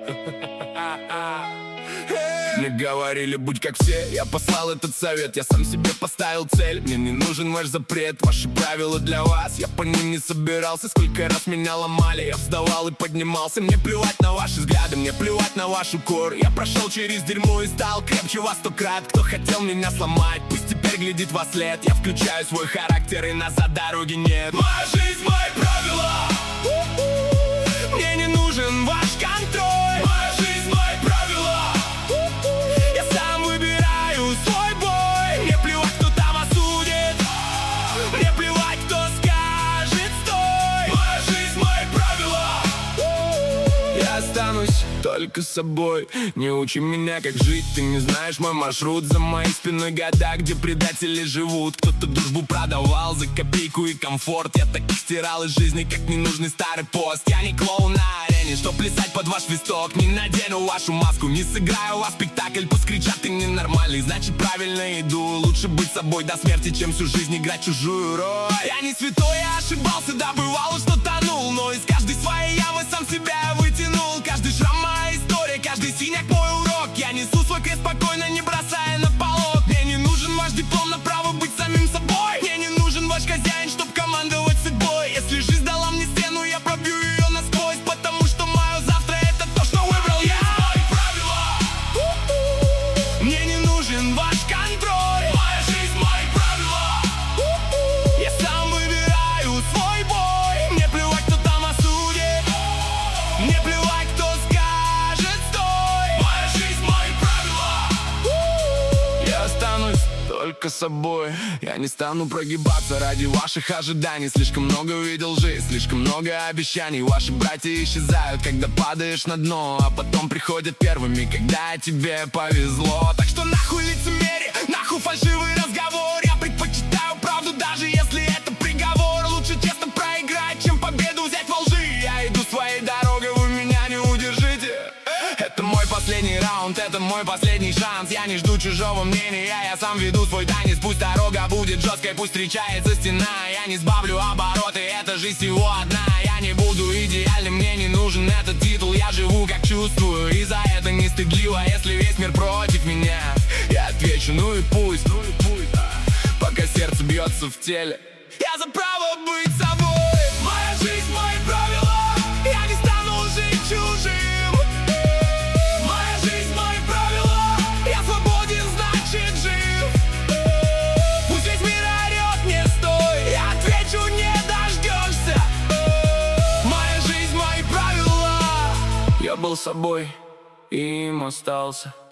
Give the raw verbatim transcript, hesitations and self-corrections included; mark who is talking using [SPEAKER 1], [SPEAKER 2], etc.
[SPEAKER 1] Мне говорили, будь как все, я послал этот совет. Я сам себе поставил цель, мне не нужен ваш запрет. Ваши правила для вас, я по ним не собирался. Сколько раз меня ломали, я вставал и поднимался. Мне плевать на ваши взгляды, мне плевать на вашу кор. Я прошел через дерьмо и стал крепче вас сто крат. Кто хотел меня сломать, пусть теперь глядит во след. Я включаю свой характер и назад дороги нет. Моя жизнь, мои правила, мне не нужен ваш контроль. Моя жизнь, мои правила, я сам выбираю свой бой. Мне плевать, кто там осудит, мне плевать, кто скажет стой. Моя жизнь, мои правила, я останусь только собой. Не учи меня, как жить, ты не знаешь мой маршрут. За моей спиной года, где предатели живут. Кто-то дружбу продавал за копейку и комфорт. Я таких стирал из жизни, как ненужный старый пост. Я не клоун на арене, чтоб плясать под ваш свисток. Не надену вашу маску, не сыграю вас спектакль. Пусть кричат, ты ненормальный, значит правильно иду. Лучше быть собой до смерти, чем всю жизнь играть чужую роль. Я не святой, я ошибался, да бывало, что тонул. Но из каждой своей ямы сам себя вытянул. Каждый шрам моя история, каждый синяк мой урок. Я несу свой крест спокойно, не бросая на полок. Мне не нужен ваш диплом на право быть самим собой. Мне не нужен ваш хозяин, чтоб командовать судьбой. Если жизнь дала мне стену, я пробью ее насквозь. Потому что мое завтра это то, что выбрал я. Мои правила, мне не нужен ваш контроль. Моя жизнь, мои правила, я сам выбираю свой бой. Мне плевать, кто там осудит, мне плевать, кто скажет стой. Моя жизнь, мои правила, я останусь только собой. Я не стану прогибаться ради ваших ожиданий. Слишком много видел жизнь, слишком много обещаний. Ваши братья исчезают, когда падаешь на дно, а потом приходят первыми, когда тебе повезло. Так что нахуй лицемерие, нахуй фальшивый разговор. Я предпочитаю правду, даже если это приговор. Лучше честно проиграть, чем победу взять во лжи. Я иду своей дорогой, вы меня не удержите. Это мой последний раунд, это мой последний шанс. Я не жду чужого мнения, я сам веду свой танец. Пусть дорога будет жесткой, пусть встречается стена. Я не сбавлю обороты, эта жизнь всего одна. Я не буду идеальным, мне не нужен этот титул. Я живу как чувствую, и за это не стыдливо. Если весь мир против меня, я отвечу, ну и пусть, ну и пусть, да. Пока сердце бьется в теле, я за право быть собой. Моя жизнь, мои правила, я не стану жить чужим. Я был собой, и им остался.